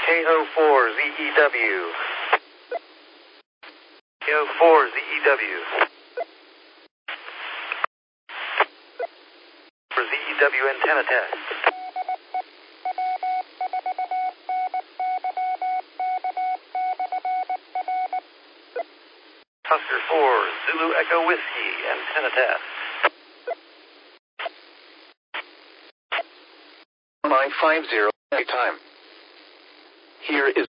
KO4ZEW. KO4ZEW. For ZEW antenna test. Husker 4, Zulu Echo Whiskey, antenna test. 950 time. Here is